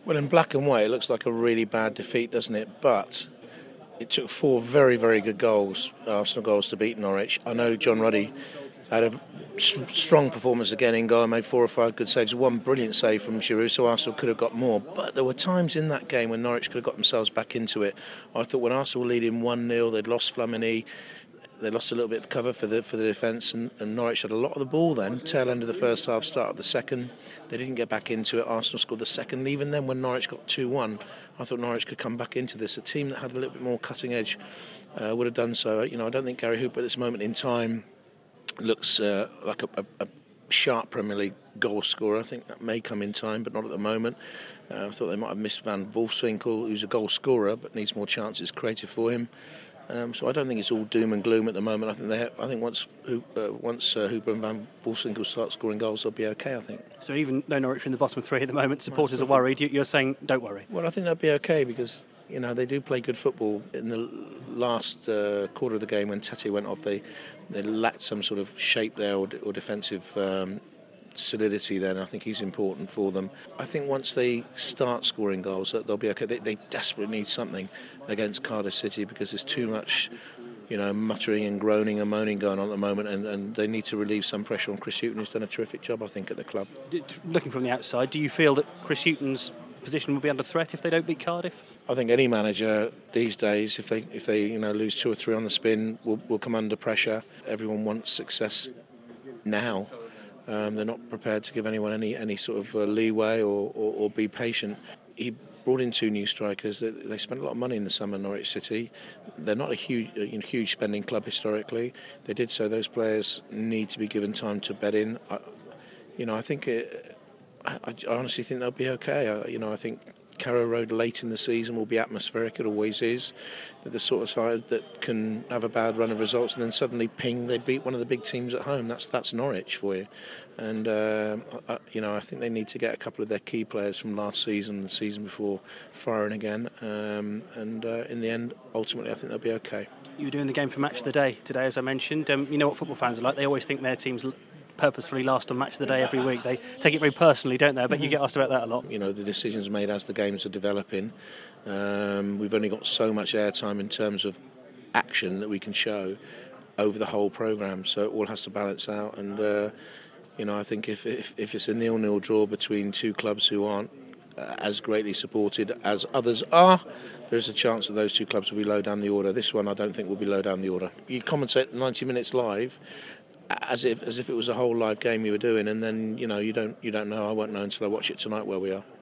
Well, in black and white, it looks like a really bad defeat, doesn't it? But it took four very, very good goals, Arsenal goals, to beat Norwich. I know John Ruddy had a strong performance again in goal, made 4 or 5 good saves. One brilliant save from Giroud, so Arsenal could have got more. But there were times in that game when Norwich could have got themselves back into it. I thought when Arsenal were leading 1-0, they'd lost Flamini. They lost a little bit of cover for the defence, and Norwich had a lot of the ball then, tail end of the first half, start of the second. They didn't get back into it. Arsenal scored the second, and even then when Norwich got 2-1, I thought Norwich could come back into this. A team that had a little bit more cutting edge would have done so. You know, I don't think Gary Hooper at this moment in time looks like a sharp Premier League goal scorer. I think that may come in time, but not at the moment. I thought they might have missed Van Wolfswinkel, who's a goal scorer but needs more chances created for him. So I don't think it's all doom and gloom at the moment. I think once Hooper and Van Wolfswinkel start scoring goals, they'll be okay, I think. So even though Norwich are in the bottom three at the moment, supporters are worried. You're saying don't worry? Well, I think they'll be okay because, you know, they do play good football. In the last quarter of the game when Tete went off, they lacked some sort of shape there or defensive solidity there, and I think he's important for them. I think once they start scoring goals, they'll be okay. They desperately need something against Cardiff City because there's too much, you know, muttering and groaning and moaning going on at the moment, and they need to relieve some pressure on Chris Hughton, who's done a terrific job, I think, at the club. Looking from the outside, do you feel that Chris Hughton's position will be under threat if they don't beat Cardiff? I think any manager these days, if they you know, lose 2 or 3 on the spin, will come under pressure. Everyone wants success now. They're not prepared to give anyone any sort of leeway or be patient. He brought in 2 new strikers. They spent a lot of money in the summer, Norwich City. They're not a huge spending club historically. They did so. Those players need to be given time to bed in. I think I honestly think they'll be okay. I think Carrow Road late in the season will be atmospheric. It always is. They're the sort of side that can have a bad run of results and then suddenly ping, they beat one of the big teams at home. That's Norwich for you. And I think they need to get a couple of their key players from last season and the season before firing again. In the end, ultimately, I think they'll be okay. You were doing the game for Match of the Day today, as I mentioned. You know what football fans are like. They always think their team's purposefully last on Match of the Day every week. They take it very personally, don't they? But you get asked about that a lot. You know, the decisions made as the games are developing. We've only got so much airtime in terms of action that we can show over the whole programme, so it all has to balance out. And I think if it's a 0-0 draw between 2 clubs who aren't as greatly supported as others are, there's a chance that those 2 clubs will be low down the order. This one I don't think will be low down the order. You commentate 90 minutes live as if it was a whole live game you were doing, and then you don't know. I won't know until I watch it tonight where we are.